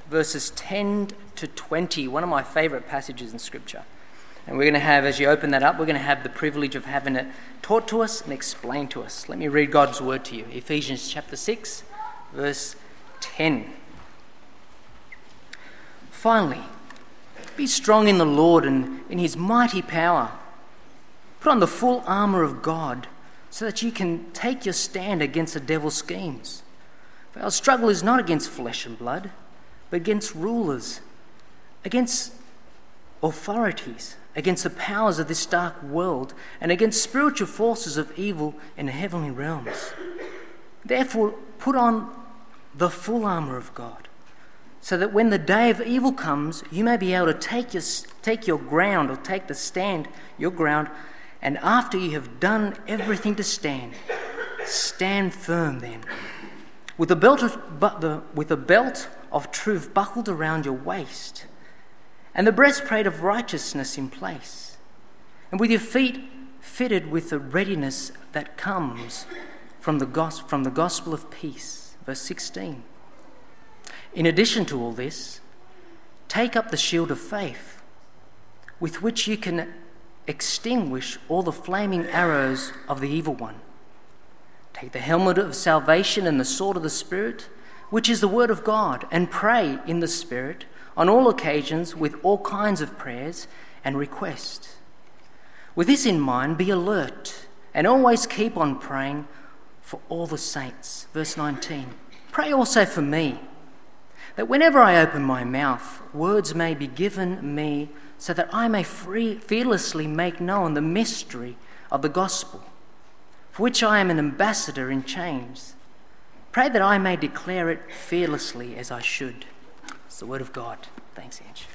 verses 10 to 20, one of my favourite passages in Scripture. And we're going to have, as you open that up, we're going to have the privilege of having it taught to us and explained to us. Let me read God's word to you. Ephesians chapter 6, verse 10. Finally, be strong in the Lord and in his mighty power. Put on the full armour of God so that you can take your stand against the devil's schemes. For our struggle is not against flesh and blood, but against rulers, against authorities, against the powers of this dark world, and against spiritual forces of evil in the heavenly realms. Therefore, put on the full armour of God, so that when the day of evil comes, you may be able to take your ground, or take the stand, your ground, and after you have done everything to stand, stand firm then, with a belt of truth buckled around your waist, and the breastplate of righteousness in place, and with your feet fitted with the readiness that comes from the gospel of peace. Verse 16. In addition to all this, take up the shield of faith, with which you can extinguish all the flaming arrows of the evil one. Take the helmet of salvation and the sword of the Spirit, which is the word of God, and pray in the Spirit on all occasions with all kinds of prayers and requests. With this in mind, be alert and always keep on praying for all the saints. Verse 19. Pray also for me, that whenever I open my mouth, words may be given me so that I may fearlessly make known the mystery of the gospel, for which I am an ambassador in chains. Pray that I may declare it fearlessly as I should. It's the word of God. Thanks, Ange.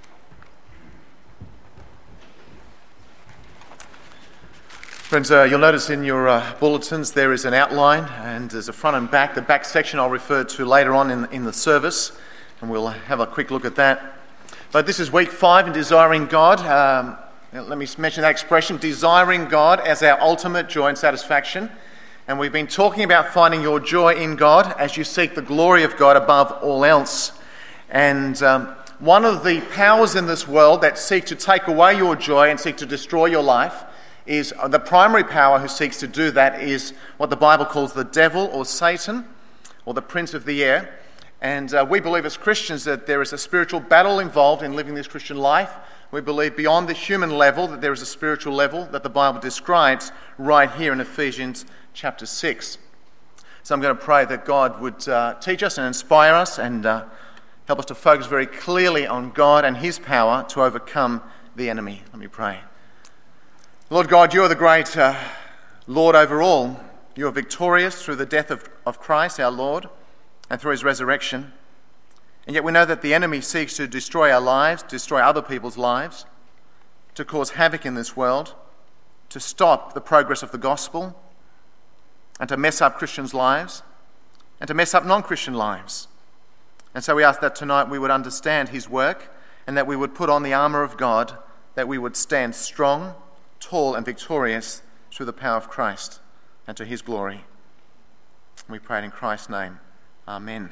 Friends, you'll notice in your bulletins there is an outline, and there's a front and back. The back section I'll refer to later on in the service, and we'll have a quick look at that. But this is week 5 in Desiring God. Let me mention that expression, desiring God as our ultimate joy and satisfaction. And we've been talking about finding your joy in God as you seek the glory of God above all else. And one of the powers in this world that seek to take away your joy and seek to destroy your life is the primary power who seeks to do that is what the Bible calls the devil or Satan or the prince of the air. And we believe as Christians that there is a spiritual battle involved in living this Christian life. We believe beyond the human level that there is a spiritual level that the Bible describes right here in Ephesians chapter 6. So I'm going to pray that God would teach us and inspire us and help us to focus very clearly on God and his power to overcome the enemy. Let me pray. Lord God, you are the great Lord over all. You are victorious through the death of Christ, our Lord, and through his resurrection. And yet we know that the enemy seeks to destroy our lives, destroy other people's lives, to cause havoc in this world, to stop the progress of the gospel, and to mess up Christians' lives, and to mess up non-Christian lives. And so we ask that tonight we would understand his work, and that we would put on the armour of God, that we would stand strong, tall and victorious through the power of Christ and to his glory. We pray it in Christ's name. Amen.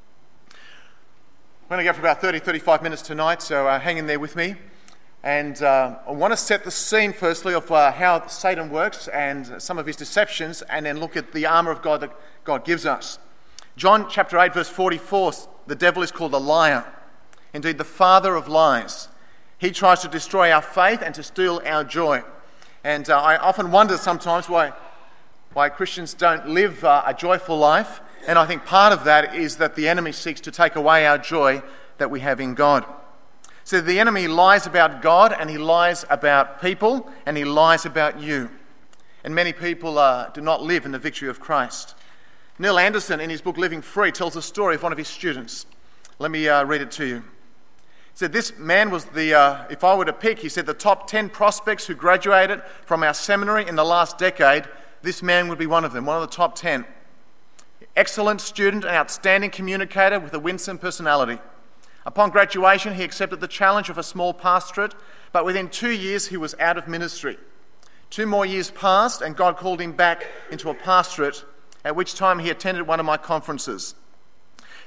We're going to go for about 35 minutes tonight, so hang in there with me. And I want to set the scene firstly of how Satan works and some of his deceptions, and then look at the armour of God that God gives us. John chapter 8 verse 44, the devil is called a liar, indeed the father of lies. He tries to destroy our faith and to steal our joy. And I often wonder sometimes why Christians don't live a joyful life. And I think part of that is that the enemy seeks to take away our joy that we have in God. So the enemy lies about God, and he lies about people, and he lies about you. And many people do not live in the victory of Christ. Neil Anderson, in his book Living Free, tells a story of one of his students. Let me read it to you. He said, this man was if I were to pick, he said, the top 10 prospects who graduated from our seminary in the last decade, this man would be one of them, one of the top 10. Excellent student and outstanding communicator with a winsome personality. Upon graduation, he accepted the challenge of a small pastorate, but within 2 years, he was out of ministry. 2 more years passed, and God called him back into a pastorate, at which time he attended one of my conferences.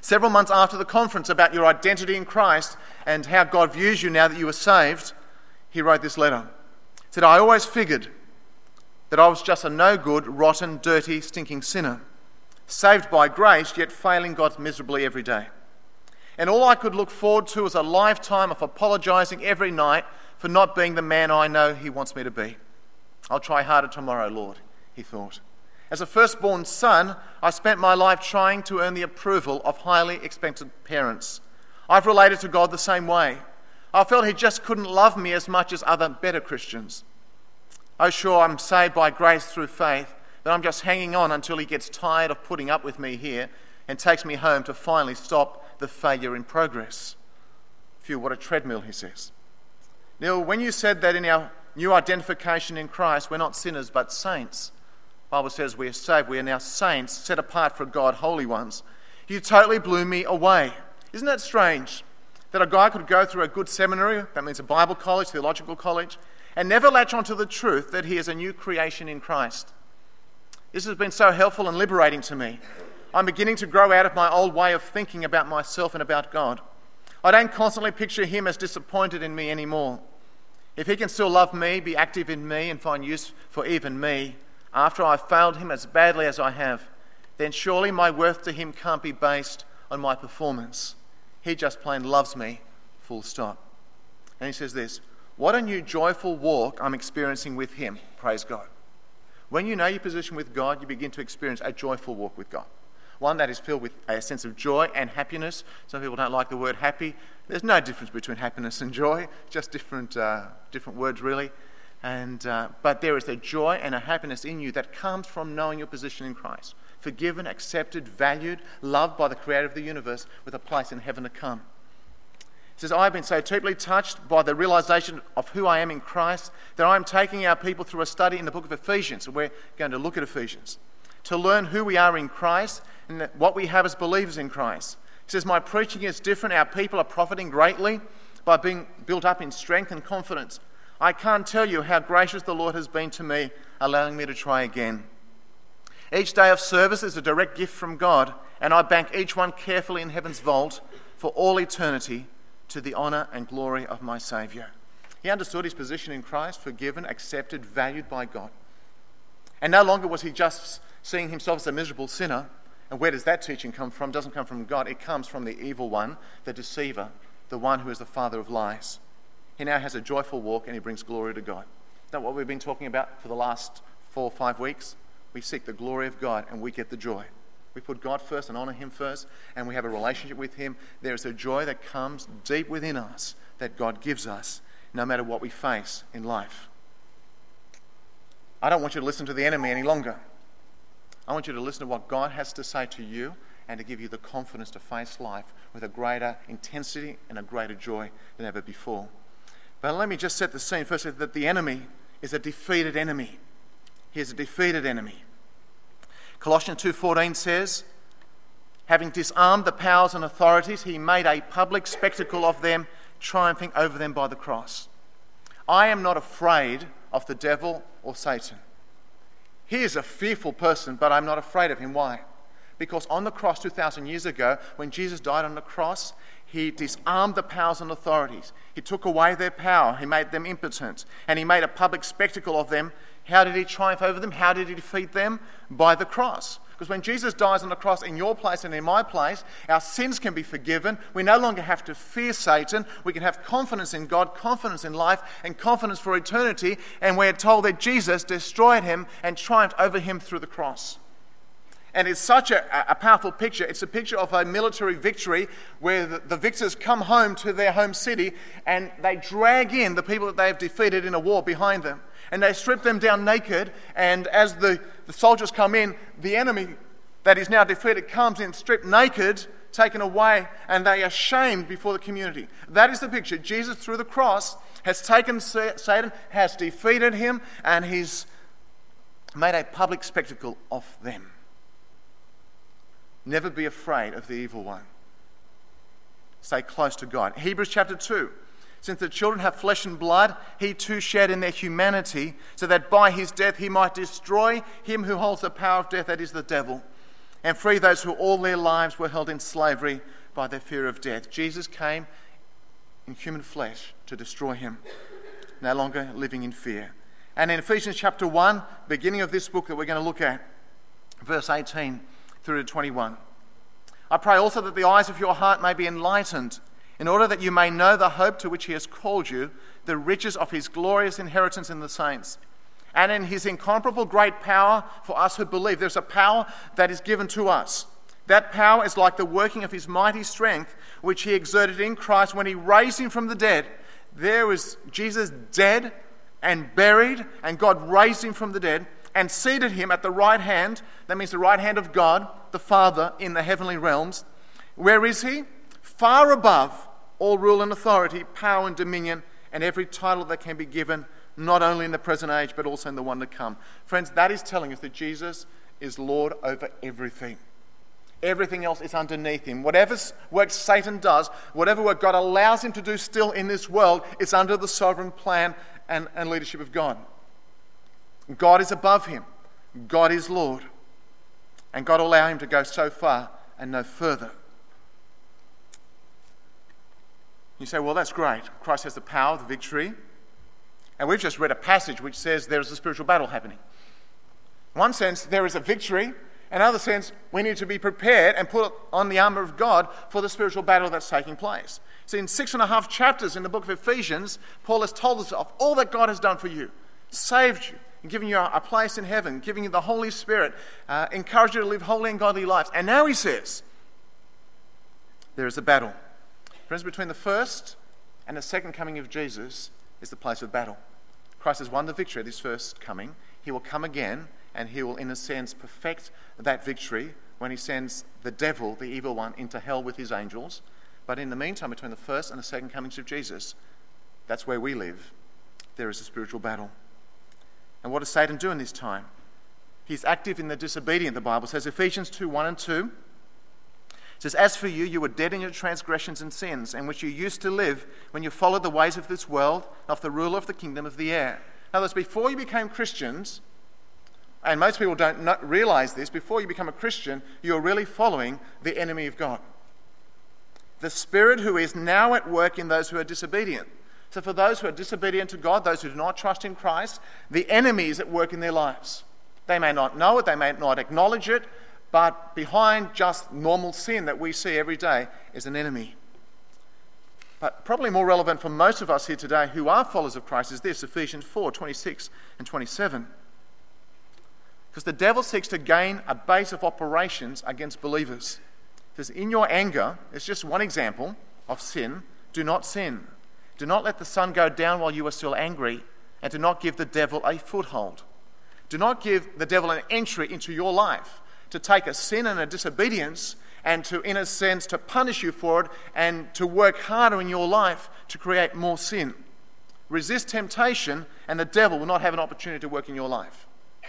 Several months after the conference about your identity in Christ and how God views you now that you are saved, he wrote this letter. He said, I always figured that I was just a no-good, rotten, dirty, stinking sinner, saved by grace, yet failing God miserably every day. And all I could look forward to was a lifetime of apologising every night for not being the man I know he wants me to be. I'll try harder tomorrow, Lord, he thought. As a firstborn son, I spent my life trying to earn the approval of highly expectant parents. I've related to God the same way. I felt he just couldn't love me as much as other better Christians. Oh, sure, I'm saved by grace through faith, but I'm just hanging on until he gets tired of putting up with me here and takes me home to finally stop the failure in progress. Phew, what a treadmill, he says. Neil, when you said that in our new identification in Christ, we're not sinners but saints. The Bible says we are saved, we are now saints, set apart for God, holy ones. You totally blew me away. Isn't that strange? That a guy could go through a good seminary, that means a Bible college, theological college, and never latch onto the truth that he is a new creation in Christ. This has been so helpful and liberating to me. I'm beginning to grow out of my old way of thinking about myself and about God. I don't constantly picture him as disappointed in me anymore. If he can still love me, be active in me, and find use for even me, after I've failed him as badly as I have, then surely my worth to him can't be based on my performance. He just plain loves me, full stop. And he says this, what a new joyful walk I'm experiencing with him, praise God. When you know your position with God, you begin to experience a joyful walk with God. One that is filled with a sense of joy and happiness. Some people don't like the word happy. There's no difference between happiness and joy, just different words really. But there is a joy and a happiness in you that comes from knowing your position in Christ. Forgiven, accepted, valued, loved by the Creator of the universe with a place in heaven to come. He says, I've been so deeply touched by the realization of who I am in Christ that I'm taking our people through a study in the book of Ephesians. And we're going to look at Ephesians to learn who we are in Christ and what we have as believers in Christ. He says, my preaching is different. Our people are profiting greatly by being built up in strength and confidence. I can't tell you how gracious the Lord has been to me, allowing me to try again. Each day of service is a direct gift from God, and I bank each one carefully in heaven's vault for all eternity to the honour and glory of my Saviour. He understood his position in Christ, forgiven, accepted, valued by God. And no longer was he just seeing himself as a miserable sinner. And where does that teaching come from? It doesn't come from God. It comes from the evil one, the deceiver, the one who is the father of lies. He now has a joyful walk and he brings glory to God. Is that what we've been talking about for the last 4 or 5 weeks? We seek the glory of God and we get the joy. We put God first and honour him first, and we have a relationship with him. There is a joy that comes deep within us that God gives us no matter what we face in life. I don't want you to listen to the enemy any longer. I want you to listen to what God has to say to you and to give you the confidence to face life with a greater intensity and a greater joy than ever before. But let me just set the scene first, that the enemy is a defeated enemy. He is a defeated enemy. Colossians 2:14 says, having disarmed the powers and authorities, he made a public spectacle of them, triumphing over them by the cross. I am not afraid of the devil or Satan. He is a fearful person, but I'm not afraid of him. Why? Because on the cross 2,000 years ago, when Jesus died on the cross, he disarmed the powers and authorities. He took away their power. He made them impotent. And he made a public spectacle of them. How did he triumph over them? How did he defeat them? By the cross. Because when Jesus dies on the cross in your place and in my place, our sins can be forgiven. We no longer have to fear Satan. We can have confidence in God, confidence in life, and confidence for eternity. And we're told that Jesus destroyed him and triumphed over him through the cross. And it's such a powerful picture. It's a picture of a military victory where the victors come home to their home city and they drag in the people that they have defeated in a war behind them. And they strip them down naked, and as the soldiers come in, the enemy that is now defeated comes in stripped naked, taken away, and they are shamed before the community. That is the picture. Jesus, through the cross, has taken Satan, has defeated him, and he's made a public spectacle of them. Never be afraid of the evil one. Stay close to God. Hebrews chapter 2. Since the children have flesh and blood, he too shared in their humanity, so that by his death he might destroy him who holds the power of death, that is the devil. and free those who all their lives were held in slavery by their fear of death. Jesus came in human flesh to destroy him, no longer living in fear. And in Ephesians chapter 1, beginning of this book that we're going to look at, verse 18 through to 21. I pray also that the eyes of your heart may be enlightened, in order that you may know the hope to which he has called you, the riches of his glorious inheritance in the saints, and in his incomparable great power for us who believe. There's a power that is given to us. That power is like the working of his mighty strength, which he exerted in Christ when he raised him from the dead. There was Jesus dead and buried, and God raised him from the dead and seated him at the right hand. That means the right hand of God, the Father, in the heavenly realms. Where is he? Far above all rule and authority, power and dominion, and every title that can be given, not only in the present age, but also in the one to come. Friends, that is telling us that Jesus is Lord over everything. Everything else is underneath him. Whatever work Satan does, whatever work God allows him to do still in this world, it's under the sovereign plan and leadership of God. God is above him. God is Lord. And God will allow him to go so far and no further. You say, well, that's great. Christ has the power, the victory. And we've just read a passage which says there is a spiritual battle happening. In one sense, there is a victory. In another sense, we need to be prepared and put on the armour of God for the spiritual battle that's taking place. So in 6.5 chapters in the book of Ephesians, Paul has told us of all that God has done for you, saved you, and given you a place in heaven, giving you the Holy Spirit, encouraged you to live holy and godly lives. And now he says, there is a battle. Friends, between the first and the second coming of Jesus is the place of battle. Christ has won the victory at his first coming. He will come again, and he will, in a sense, perfect that victory when he sends the devil, the evil one, into hell with his angels. But in the meantime, between the first and the second comings of Jesus, that's where we live. There is a spiritual battle. And what does Satan do in this time? He's active in the disobedient, the Bible says. Ephesians 2:1 and 2 says, as for you, you were dead in your transgressions and sins, in which you used to live when you followed the ways of this world, of the ruler of the kingdom of the air. In other words, before you became Christians, and most people don't realize this, before you become a Christian, you're really following the enemy of God. The Spirit who is now at work in those who are disobedient. So for those who are disobedient to God, those who do not trust in Christ, the enemy is at work in their lives. They may not know it, they may not acknowledge it, but behind just normal sin that we see every day is an enemy. But probably more relevant for most of us here today who are followers of Christ is this, Ephesians 4:26 and 27. Because the devil seeks to gain a base of operations against believers. It says, in your anger, it's just one example of sin, do not sin. Do not let the sun go down while you are still angry, and do not give the devil a foothold. Do not give the devil an entry into your life to take a sin and a disobedience and to, in a sense, to punish you for it and to work harder in your life to create more sin. Resist temptation, and the devil will not have an opportunity to work in your life.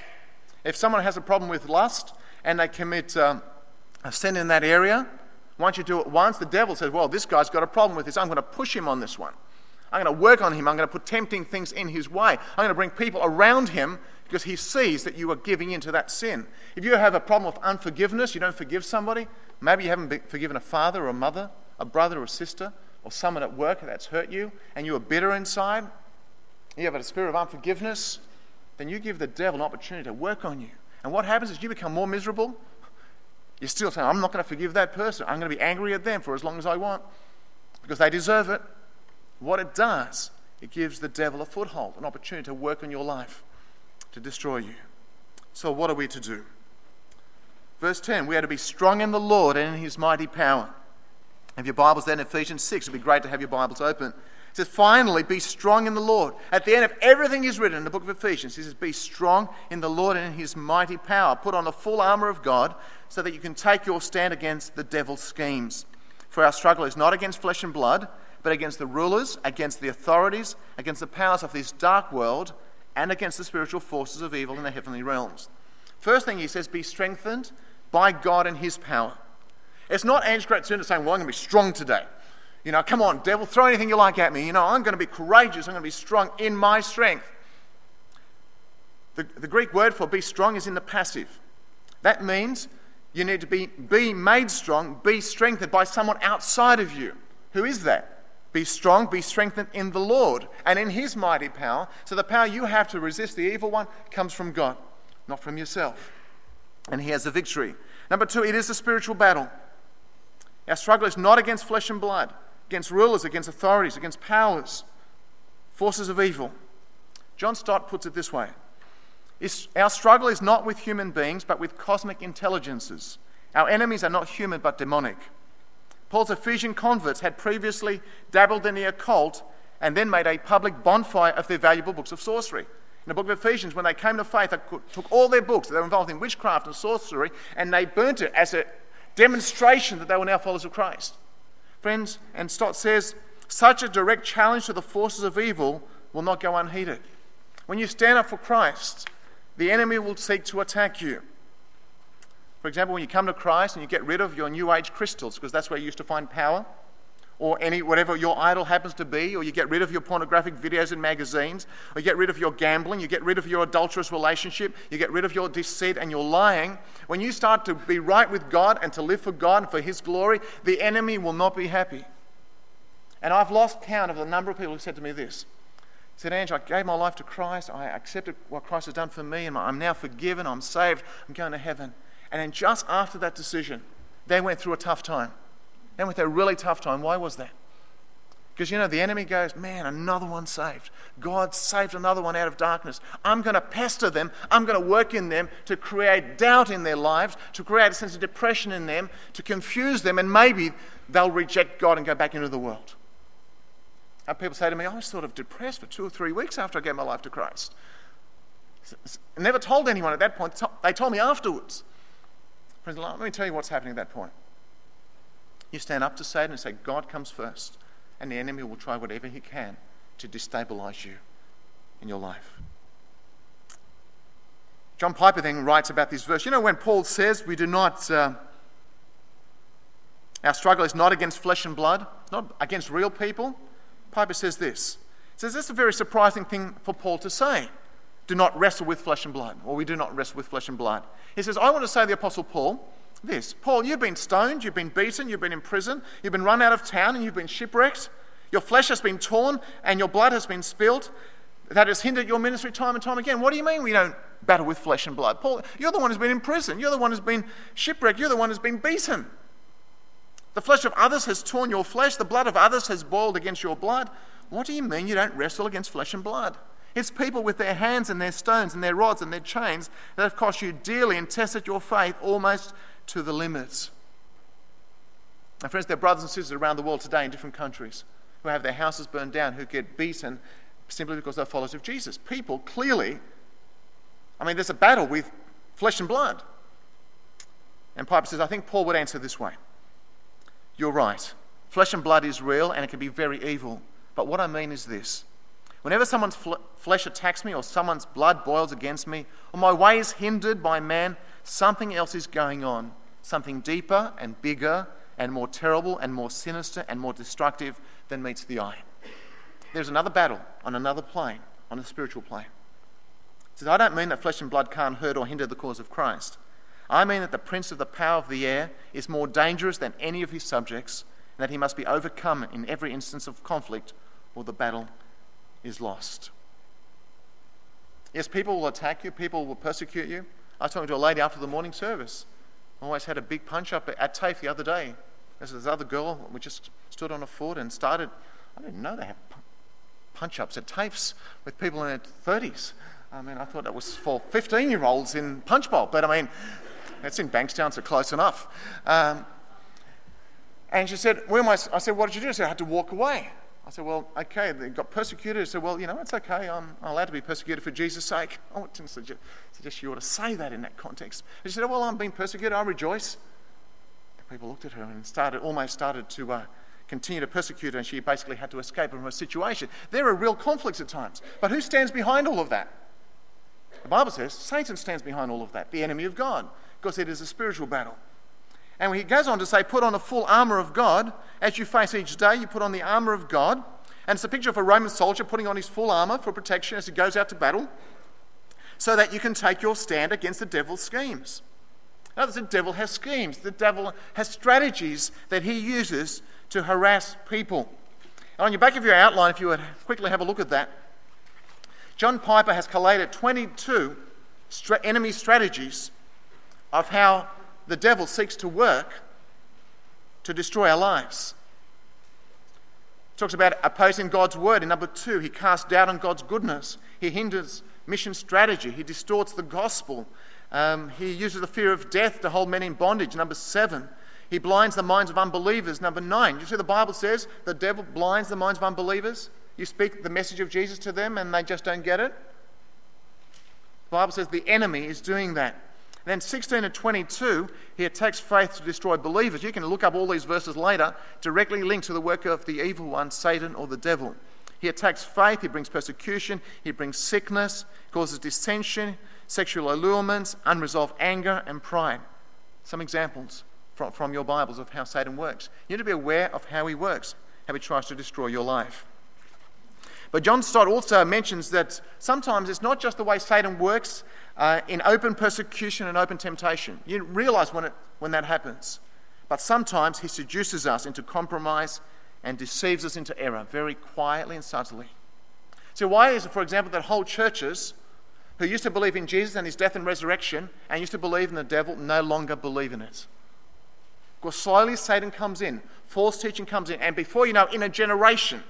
If someone has a problem with lust and they commit a sin in that area, once you do it once, the devil says, well, this guy's got a problem with this. I'm going to push him on this one. I'm going to work on him. I'm going to put tempting things in his way. I'm going to bring people around him because he sees that you are giving into that sin. If you have a problem with unforgiveness, you don't forgive somebody, maybe you haven't forgiven a father or a mother, a brother or a sister, or someone at work that's hurt you, and you are bitter inside, you have a spirit of unforgiveness, then you give the devil an opportunity to work on you. And what happens is you become more miserable. You're still saying, I'm not going to forgive that person. I'm going to be angry at them for as long as I want because they deserve it. What it does, it gives the devil a foothold, an opportunity to work on your life, to destroy you. So what are we to do? Verse 10, we are to be strong in the Lord and in his mighty power. Have your Bibles there in Ephesians 6. It would be great to have your Bibles open. It says, finally, be strong in the Lord. At the end of everything is written in the book of Ephesians, he says, be strong in the Lord and in his mighty power. Put on the full armour of God so that you can take your stand against the devil's schemes. For our struggle is not against flesh and blood, but against the rulers, against the authorities, against the powers of this dark world, and against the spiritual forces of evil in the heavenly realms. First thing he says, be strengthened by God and his power. It's not Ange Gratsunder saying, well, I'm going to be strong today. You know, come on, devil, throw anything you like at me. You know, I'm going to be courageous. I'm going to be strong in my strength. The Greek word for be strong is in the passive. That means You need to be made strong, be strengthened by someone outside of you. Who is that? Be strong, be strengthened in the Lord and in his mighty power. So the power you have to resist the evil one comes from God, not from yourself. And he has the victory. Number 2, it is a spiritual battle. Our struggle is not against flesh and blood, against rulers, against authorities, against powers, forces of evil. John Stott puts it this way. Our struggle is not with human beings, but with cosmic intelligences. Our enemies are not human, but demonic. Paul's Ephesian converts had previously dabbled in the occult and then made a public bonfire of their valuable books of sorcery. In the book of Ephesians, when they came to faith, they took all their books that were involved in witchcraft and sorcery, and they burnt it as a demonstration that they were now followers of Christ. Friends, and Stott says, such a direct challenge to the forces of evil will not go unheeded. When you stand up for Christ, the enemy will seek to attack you. For example, when you come to Christ and you get rid of your New Age crystals, because that's where you used to find power, or whatever your idol happens to be, or you get rid of your pornographic videos and magazines, or you get rid of your gambling, you get rid of your adulterous relationship, you get rid of your deceit and your lying. When you start to be right with God and to live for God and for his glory, the enemy will not be happy. And I've lost count of the number of people who said to me this. He said, Ange, I gave my life to Christ, I accepted what Christ has done for me, and I'm now forgiven, I'm saved, I'm going to heaven. And then just after that decision, they went through a tough time. They went through a really tough time. Why was that? Because, the enemy goes, man, another one saved. God saved another one out of darkness. I'm going to pester them. I'm going to work in them to create doubt in their lives, to create a sense of depression in them, to confuse them, and maybe they'll reject God and go back into the world. And people say to me, I was sort of depressed for 2 or 3 weeks after I gave my life to Christ. I never told anyone at that point. They told me afterwards. Friends, let me tell you what's happening at that point. You stand up to Satan and say, God comes first, and the enemy will try whatever he can to destabilize you in your life. John Piper then writes about this verse. When Paul says we do not, our struggle is not against flesh and blood, not against real people, Piper says this. He says this is a very surprising thing for Paul to say. Do not wrestle with flesh and blood, or we do not wrestle with flesh and blood. He says, I want to say to the Apostle Paul this. Paul, you've been stoned, you've been beaten, you've been in prison, you've been run out of town, and you've been shipwrecked. Your flesh has been torn, and your blood has been spilled. That has hindered your ministry time and time again. What do you mean we don't battle with flesh and blood? Paul, you're the one who's been in prison. You're the one who's been shipwrecked. You're the one who's been beaten. The flesh of others has torn your flesh. The blood of others has boiled against your blood. What do you mean you don't wrestle against flesh and blood? It's people with their hands and their stones and their rods and their chains that have cost you dearly and tested your faith almost to the limits. Now, friends, there are brothers and sisters around the world today in different countries who have their houses burned down, who get beaten simply because they're followers of Jesus. People clearly, there's a battle with flesh and blood. And Piper says, I think Paul would answer this way. You're right. Flesh and blood is real and it can be very evil. But what I mean is this. Whenever someone's flesh attacks me or someone's blood boils against me or my way is hindered by man, something else is going on. Something deeper and bigger and more terrible and more sinister and more destructive than meets the eye. There's another battle on another plane, on a spiritual plane. He says, I don't mean that flesh and blood can't hurt or hinder the cause of Christ. I mean that the prince of the power of the air is more dangerous than any of his subjects, and that he must be overcome in every instance of conflict or the battle is lost. Yes, people will attack you, people will persecute you. I was talking to a lady after the morning service. I always had a big punch-up at TAFE the other day. There's this other girl, we just stood on a foot and started, I didn't know they have punch-ups at TAFEs with people in their 30s. I thought that was for 15-year-olds in Punch Bowl, but that's in Bankstown, so close enough. And she said, I said, what did you do? She said, I had to walk away. I said, well, okay, they got persecuted. I said, well, it's okay. I'm allowed to be persecuted for Jesus' sake. I didn't suggest you ought to say that in that context. And she said, well, I'm being persecuted. I rejoice. The people looked at her and almost started to continue to persecute her, and she basically had to escape from her situation. There are real conflicts at times. But who stands behind all of that? The Bible says Satan stands behind all of that, the enemy of God, because it is a spiritual battle. And he goes on to say, put on the full armour of God. As you face each day, you put on the armour of God. And it's a picture of a Roman soldier putting on his full armour for protection as he goes out to battle, so that you can take your stand against the devil's schemes. In other words, the devil has schemes. The devil has strategies that he uses to harass people. And on your back of your outline, if you would quickly have a look at that, John Piper has collated 22 enemy strategies of how the devil seeks to work to destroy our lives. He talks about opposing God's word. In number 2, he casts doubt on God's goodness. He hinders mission strategy. He distorts the gospel. He uses the fear of death to hold men in bondage. Number 7, he blinds the minds of unbelievers. Number 9, you see the Bible says the devil blinds the minds of unbelievers. You speak the message of Jesus to them and they just don't get it. The Bible says the enemy is doing that. Then 16 and 22, he attacks faith to destroy believers. You can look up all these verses later, directly linked to the work of the evil one, Satan or the devil. He attacks faith, he brings persecution, he brings sickness, causes dissension, sexual allurements, unresolved anger and pride. Some examples from your Bibles of how Satan works. You need to be aware of how he works, how he tries to destroy your life. But John Stott also mentions that sometimes it's not just the way Satan works in open persecution and open temptation. You realize when that happens. But sometimes he seduces us into compromise and deceives us into error very quietly and subtly. So why is it, for example, that whole churches who used to believe in Jesus and his death and resurrection and used to believe in the devil no longer believe in it? Because slowly Satan comes in, false teaching comes in, and before you know, in a generation,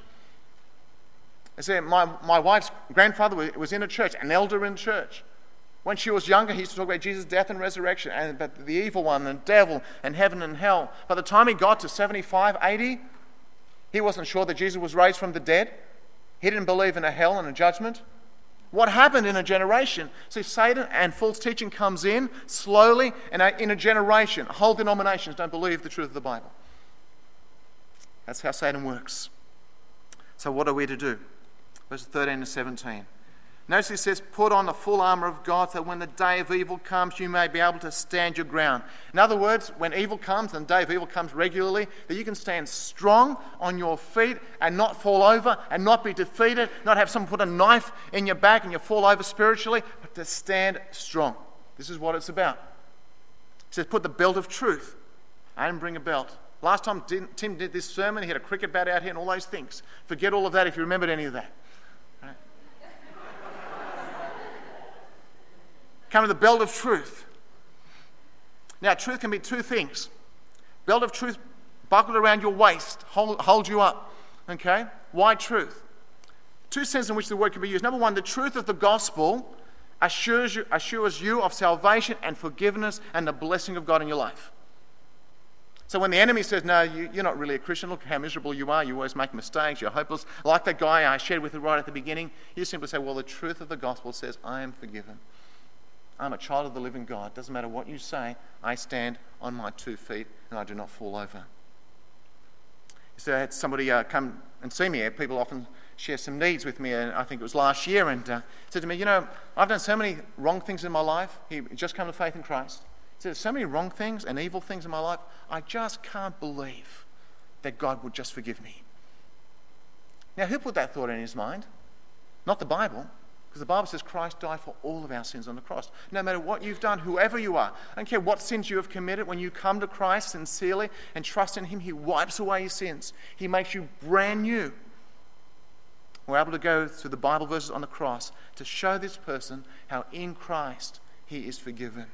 I say, my wife's grandfather was in a church, an elder in church. When she was younger, he used to talk about Jesus' death and resurrection, and about the evil one, and the devil, and heaven and hell. By the time he got to 75, 80, he wasn't sure that Jesus was raised from the dead. He didn't believe in a hell and a judgment. What happened in a generation? See, Satan and false teaching comes in slowly, and in a generation, whole denominations don't believe the truth of the Bible. That's how Satan works. So what are we to do? Verses 13 to 17. Notice he says, put on the full armour of God so when the day of evil comes, you may be able to stand your ground. In other words, when evil comes, and the day of evil comes regularly, that you can stand strong on your feet and not fall over and not be defeated, not have someone put a knife in your back and you fall over spiritually, but to stand strong. This is what it's about. He says, put the belt of truth. I didn't bring a belt. Last time Tim did this sermon, he had a cricket bat out here and all those things. Forget all of that if you remembered any of that. Come to the belt of truth. Now, truth can be two things. Belt of truth buckled around your waist, hold you up. Okay? Why truth? Two senses in which the word can be used. Number one, the truth of the gospel assures you of salvation and forgiveness and the blessing of God in your life. So when the enemy says, no, you're not really a Christian, look how miserable you are, you always make mistakes, you're hopeless, like that guy I shared with you right at the beginning, you simply say, well, the truth of the gospel says, I am forgiven. I'm a child of the living God. Doesn't matter what you say, I stand on my 2 feet and I do not fall over. So I had somebody come and see me. People often share some needs with me, and I think it was last year, and said to me, you know, I've done so many wrong things in my life. He just come to faith in Christ. He said, there's so many wrong things and evil things in my life, I just can't believe that God would just forgive me. Now, who put that thought in his mind? Not the Bible. Because the Bible says Christ died for all of our sins on the cross. No matter what you've done, whoever you are, I don't care what sins you have committed, when you come to Christ sincerely and trust in him, he wipes away your sins. He makes you brand new. We're able to go through the Bible verses on the cross to show this person how in Christ he is forgiven.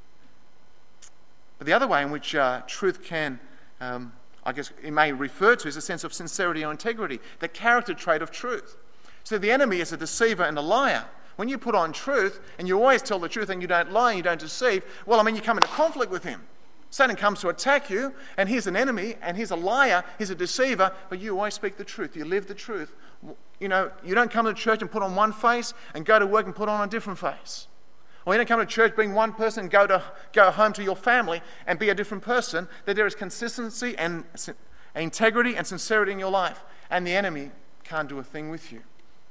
But the other way in which truth can, I guess it may refer to, is a sense of sincerity or integrity, the character trait of truth. So the enemy is a deceiver and a liar. When you put on truth and you always tell the truth and you don't lie and you don't deceive, well, you come into conflict with him. Satan comes to attack you, and he's an enemy and he's a liar, he's a deceiver, but you always speak the truth. You live the truth. You know, you don't come to church and put on one face and go to work and put on a different face. Or you don't come to church, being one person, and go home to your family and be a different person. That there is consistency and integrity and sincerity in your life, and the enemy can't do a thing with you.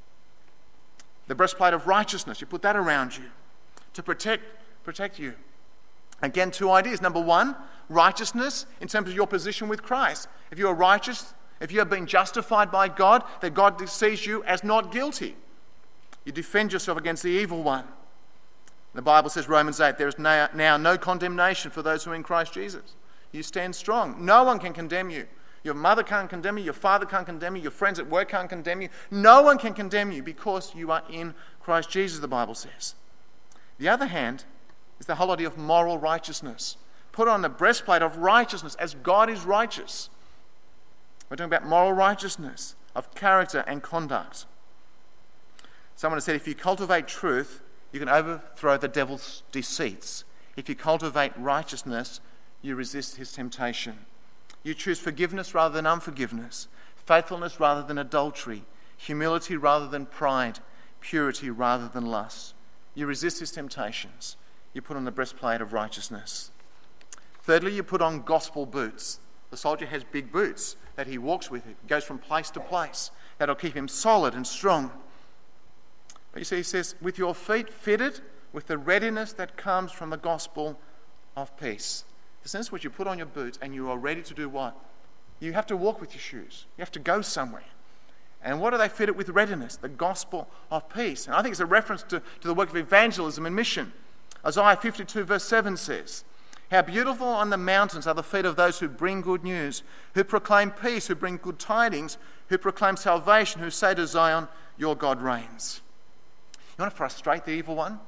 The breastplate of righteousness, you put that around you to protect you. Again, 2 ideas. Number one, righteousness in terms of your position with Christ. If you are righteous, if you have been justified by God, that God sees you as not guilty. You defend yourself against the evil one. The Bible says, Romans 8, there is now no condemnation for those who are in Christ Jesus. You stand strong. No one can condemn you. Your mother can't condemn you. Your father can't condemn you. Your friends at work can't condemn you. No one can condemn you because you are in Christ Jesus, the Bible says. The other hand is the whole idea of moral righteousness. Put on the breastplate of righteousness as God is righteous. We're talking about moral righteousness of character and conduct. Someone has said, if you cultivate truth, you can overthrow the devil's deceits. If you cultivate righteousness, you resist his temptation. You choose forgiveness rather than unforgiveness, faithfulness rather than adultery, humility rather than pride, purity rather than lust. You resist his temptations. You put on the breastplate of righteousness. Thirdly, you put on gospel boots. The soldier has big boots that he walks with. It goes from place to place. That'll keep him solid and strong. But you see, he says, with your feet fitted with the readiness that comes from the gospel of peace. The sense which you put on your boots and you are ready to do what? You have to walk with your shoes. You have to go somewhere. And what do they fit it with readiness? The gospel of peace. And I think it's a reference to the work of evangelism and mission. Isaiah 52 verse 7 says, how beautiful on the mountains are the feet of those who bring good news, who proclaim peace, who bring good tidings, who proclaim salvation, who say to Zion, your God reigns. You want to frustrate the evil one?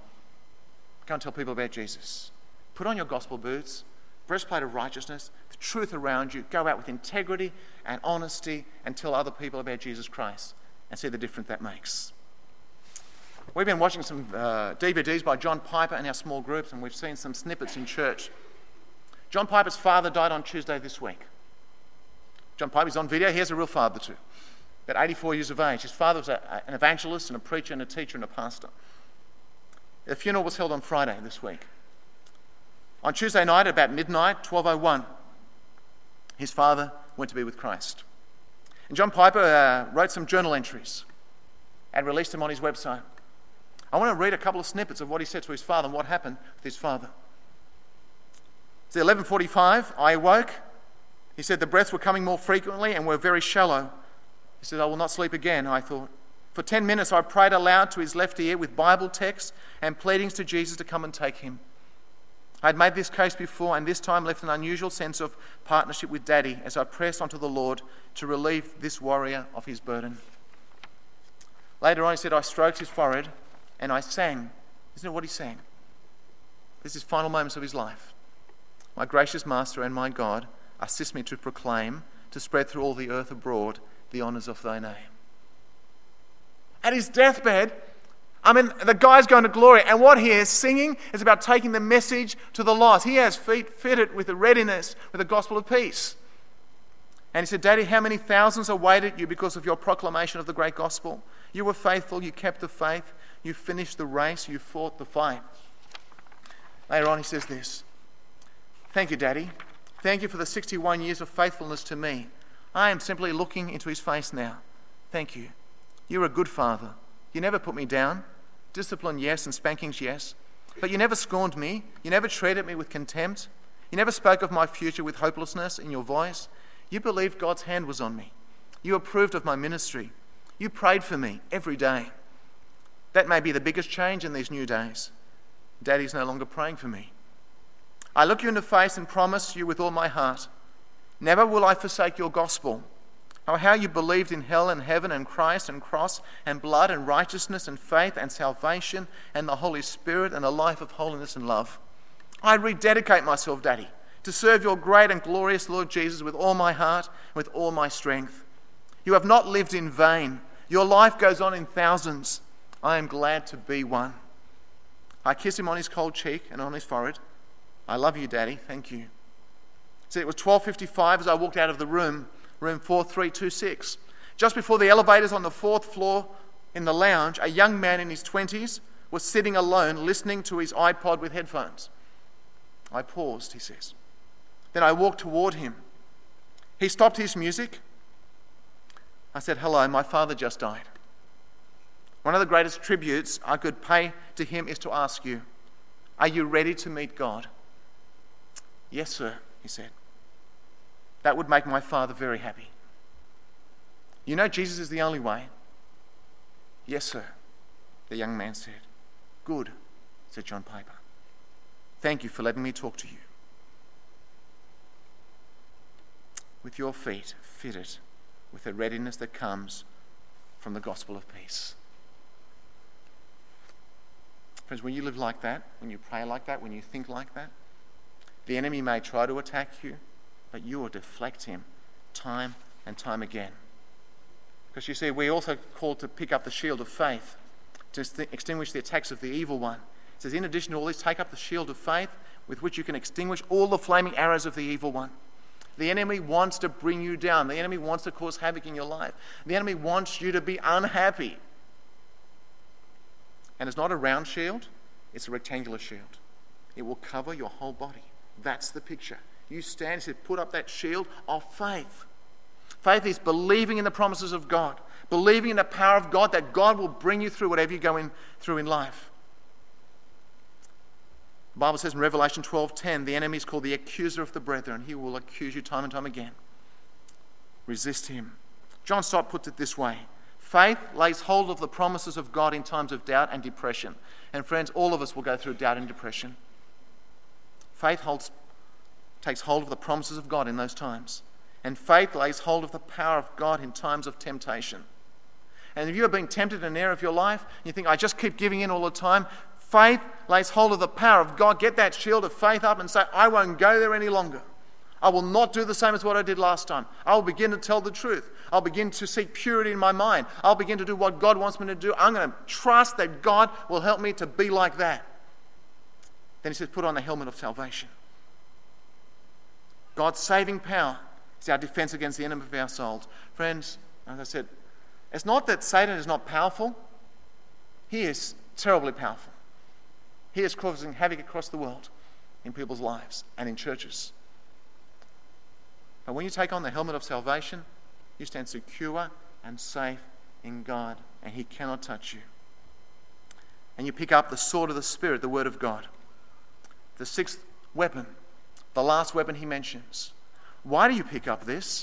Go and tell people about Jesus. Put on your gospel boots, breastplate of righteousness, the truth around you. Go out with integrity and honesty and tell other people about Jesus Christ and see the difference that makes. We've been watching some DVDs by John Piper in our small groups, and we've seen some snippets in church. John Piper's father died on Tuesday this week. John Piper's on video. He has a real father too. About 84 years of age. His father was an evangelist and a preacher and a teacher and a pastor. The funeral was held on Friday this week. On Tuesday night at about midnight, 12:01, his father went to be with Christ. And John Piper wrote some journal entries and released them on his website. I want to read a couple of snippets of what he said to his father and what happened with his father. It's 11:45, I awoke. He said the breaths were coming more frequently and were very shallow. He said, I will not sleep again, I thought. For 10 minutes I prayed aloud to his left ear with Bible texts and pleadings to Jesus to come and take him. I had made this case before and this time left an unusual sense of partnership with Daddy as I pressed onto the Lord to relieve this warrior of his burden. Later on he said, I stroked his forehead and I sang. Isn't it what he sang? This is final moments of his life. My gracious Master and my God, assist me to proclaim, to spread through all the earth abroad, the honours of thy name. At his deathbed, the guy's going to glory, and what he is singing is about taking the message to the lost. He has feet fitted with the readiness, with the gospel of peace. And he said, Daddy, how many thousands awaited you because of your proclamation of the great gospel? You were faithful, you kept the faith, you finished the race, you fought the fight. Later on he says this, thank you, Daddy. Thank you for the 61 years of faithfulness to me. I am simply looking into his face now. Thank you. You're a good father. You never put me down. Discipline, yes, and spankings, yes. But you never scorned me. You never treated me with contempt. You never spoke of my future with hopelessness in your voice. You believed God's hand was on me. You approved of my ministry. You prayed for me every day. That may be the biggest change in these new days. Daddy's no longer praying for me. I look you in the face and promise you with all my heart, never will I forsake your gospel. How you believed in hell and heaven and Christ and cross and blood and righteousness and faith and salvation and the Holy Spirit and a life of holiness and love. I rededicate myself, Daddy, to serve your great and glorious Lord Jesus with all my heart, with all my strength. You have not lived in vain. Your life goes on in thousands. I am glad to be one. I kiss him on his cold cheek and on his forehead. I love you, Daddy. Thank you. See, it was 12:55 as I walked out of the room 4326. Just before the elevators on the 4th floor in the lounge, a young man in his 20s was sitting alone listening to his iPod with headphones. I paused, he says. Then I walked toward him. He stopped his music. I said, hello, my father just died. One of the greatest tributes I could pay to him is to ask you, are you ready to meet God? Yes, sir, he said. That would make my father very happy. You know Jesus is the only way? Yes, sir, the young man said. Good. said John Piper. Thank you for letting me talk to you. With your feet fitted with the readiness that comes from the gospel of peace. Friends, when you live like that, when you pray like that, when you think like that, the enemy may try to attack you, but you will deflect him time and time again. Because you see, we're also called to pick up the shield of faith to extinguish the attacks of the evil one. It says, in addition to all this, take up the shield of faith with which you can extinguish all the flaming arrows of the evil one. The enemy wants to bring you down. The enemy wants to cause havoc in your life. The enemy wants you to be unhappy. And it's not a round shield, it's a rectangular shield. It will cover your whole body. That's the picture. You stand, he said, put up that shield of faith. Faith is believing in the promises of God, believing in the power of God, that God will bring you through whatever you're going through in life. The Bible says in Revelation 12:10, the enemy is called the accuser of the brethren. He will accuse you time and time again. Resist him. John Stott puts it this way: faith lays hold of the promises of God in times of doubt and depression. And friends, all of us will go through doubt and depression. Faith takes hold of the promises of God in those times. And faith lays hold of the power of God in times of temptation. And if you are being tempted in an area of your life, and you think, I just keep giving in all the time, faith lays hold of the power of God. Get that shield of faith up and say, I won't go there any longer. I will not do the same as what I did last time. I will begin to tell the truth. I'll begin to seek purity in my mind. I'll begin to do what God wants me to do. I'm going to trust that God will help me to be like that. Then he says, put on the helmet of salvation. God's saving power is our defense against the enemy of our souls. Friends, as I said, it's not that Satan is not powerful. He is terribly powerful. He is causing havoc across the world in people's lives and in churches. But when you take on the helmet of salvation, you stand secure and safe in God, and he cannot touch you. And you pick up the sword of the Spirit, the Word of God. The sixth weapon, the last weapon he mentions. Why do you pick up this?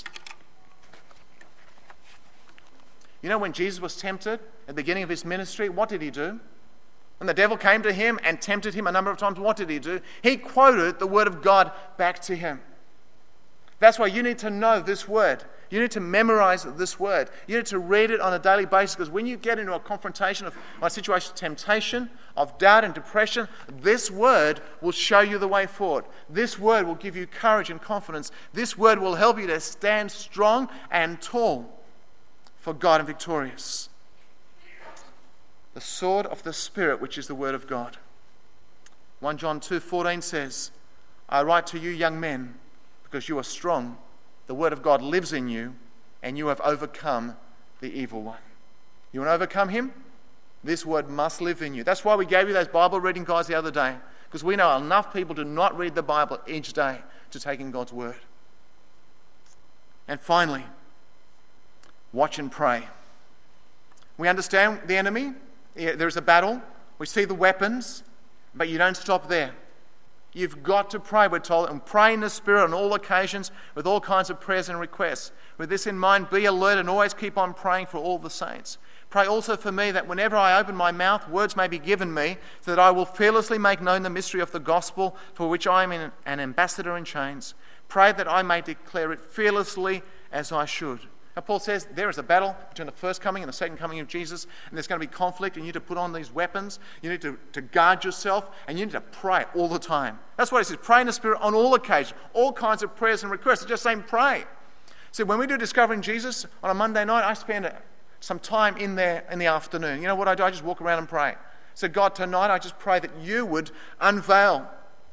You know, when Jesus was tempted at the beginning of his ministry, what did he do? When the devil came to him and tempted him a number of times, what did he do? He quoted the Word of God back to him. That's why you need to know this Word. You need to memorize this Word. You need to read it on a daily basis, because when you get into a confrontation of a situation of temptation, of doubt and depression, this Word will show you the way forward. This Word will give you courage and confidence. This Word will help you to stand strong and tall for God and victorious. The sword of the Spirit, which is the Word of God. 1 John 2:14 says, I write to you, young men, because you are strong. The Word of God lives in you, and you have overcome the evil one. You want to overcome him? This Word must live in you. That's why we gave you those Bible reading guides the other day, because we know enough people do not read the Bible each day to take in God's Word. And finally, watch and pray. We understand the enemy. There's a battle. We see the weapons, but you don't stop there. You've got to pray, we're told, and pray in the Spirit on all occasions with all kinds of prayers and requests. With this in mind, be alert and always keep on praying for all the saints. Pray also for me that whenever I open my mouth, words may be given me, so that I will fearlessly make known the mystery of the gospel, for which I am an ambassador in chains. Pray that I may declare it fearlessly as I should. Now, Paul says there is a battle between the first coming and the second coming of Jesus, and there's going to be conflict, and you need to put on these weapons. You need to guard yourself, and you need to pray all the time. That's what he says, pray in the Spirit on all occasions, all kinds of prayers and requests. It's just saying pray. See, when we do Discovering Jesus on a Monday night, I spend some time in there in the afternoon. You know what I do? I just walk around and pray. So God, tonight I just pray that you would unveil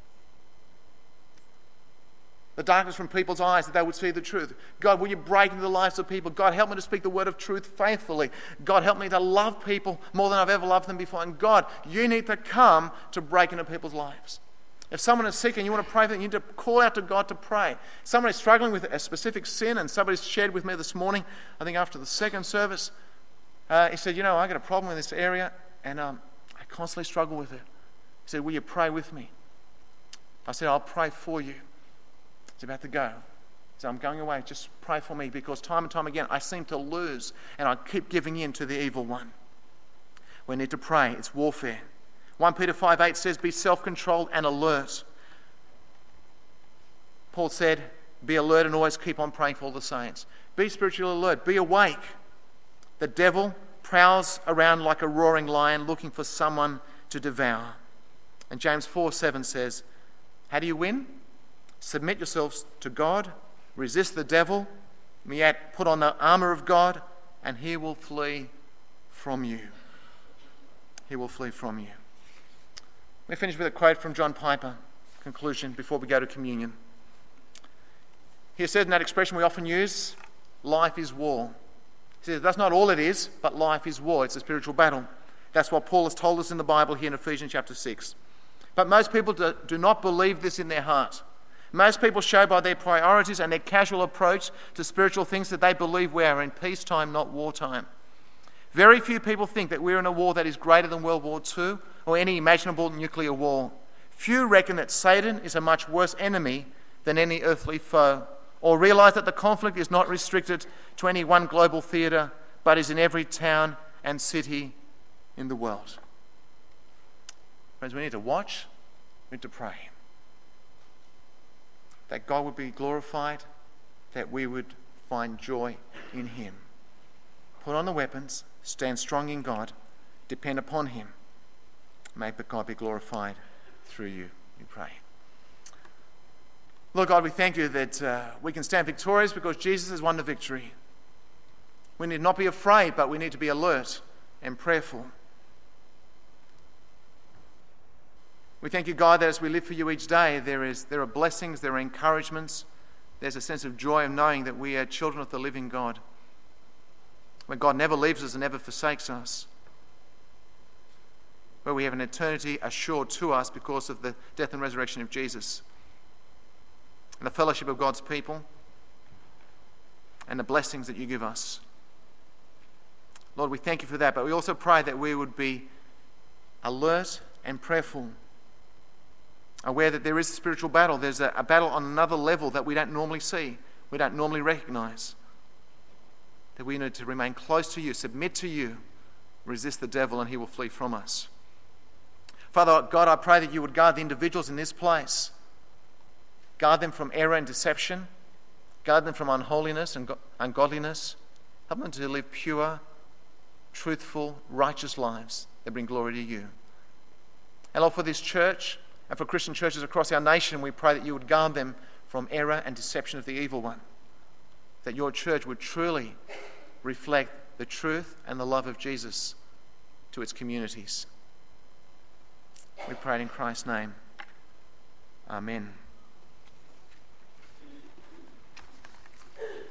the darkness from people's eyes, that they would see the truth. God, will you break into the lives of people? God, help me to speak the word of truth faithfully. God, help me to love people more than I've ever loved them before. And God, you need to come to break into people's lives. If someone is sick and you want to pray for them, you need to call out to God to pray. Someone is struggling with a specific sin, and somebody shared with me this morning, I think after the second service, he said, I got a problem in this area, and I constantly struggle with it. He said, will you pray with me? I said, I'll pray for you. He's about to go. So I'm going away. Just pray for me, because time and time again I seem to lose and I keep giving in to the evil one. We need to pray. It's warfare. 1 Peter 5:8 says, be self-controlled and alert. Paul said, be alert and always keep on praying for all the saints. Be spiritually alert. Be awake. The devil prowls around like a roaring lion looking for someone to devour. And James 4:7 says, how do you win? Submit yourselves to God, resist the devil, yet put on the armour of God, and he will flee from you. He will flee from you. We finish with a quote from John Piper, conclusion, before we go to communion. He said in that expression we often use, life is war. He says that's not all it is, but life is war. It's a spiritual battle. That's what Paul has told us in the Bible here in Ephesians chapter 6. But most people do not believe this in their heart. Most people show by their priorities and their casual approach to spiritual things that they believe we are in peacetime, not wartime. Very few people think that we're in a war that is greater than World War II or any imaginable nuclear war. Few reckon that Satan is a much worse enemy than any earthly foe, or realize that the conflict is not restricted to any one global theatre, but is in every town and city in the world. Friends, we need to watch, we need to pray. That God would be glorified, that we would find joy in him. Put on the weapons, stand strong in God, depend upon him. May God be glorified through you, we pray. Lord God, we thank you that we can stand victorious because Jesus has won the victory. We need not be afraid, but we need to be alert and prayerful. We thank you, God, that as we live for you each day, there are blessings, there are encouragements, there's a sense of joy of knowing that we are children of the living God, where God never leaves us and never forsakes us, where we have an eternity assured to us because of the death and resurrection of Jesus, and the fellowship of God's people, and the blessings that you give us. Lord, we thank you for that, but we also pray that we would be alert and prayerful, aware that there is a spiritual battle. There's a battle on another level that we don't normally see, we don't normally recognize. That we need to remain close to you, submit to you, resist the devil, and he will flee from us. Father God, I pray that you would guard the individuals in this place. Guard them from error and deception. Guard them from unholiness and ungodliness. Help them to live pure, truthful, righteous lives that bring glory to you. And Lord, for this church and for Christian churches across our nation, we pray that you would guard them from error and deception of the evil one. That your church would truly reflect the truth and the love of Jesus to its communities. We pray it in Christ's name. Amen.